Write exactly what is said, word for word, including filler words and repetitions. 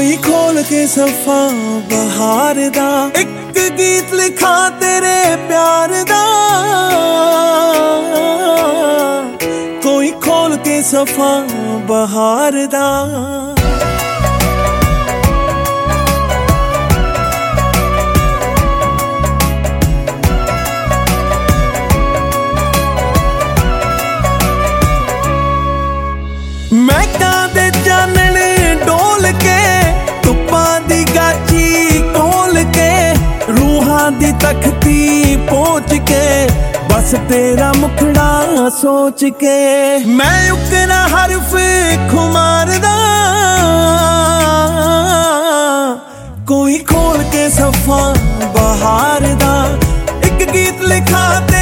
कोई खोल के सफा बहार दा, एक गीत लिखा तेरे प्यार दा। कोई खोल के सफा बहार दा। मैं कादे चानने डोल के, तुप्पां दी गाची कोल के, रूहां दी तख्ती पोच के, बस तेरा मुखड़ा सोच के मैं उकरा हरफ खुमारदा। कोई खोल के सफा बहार दा, एक गीत लिखा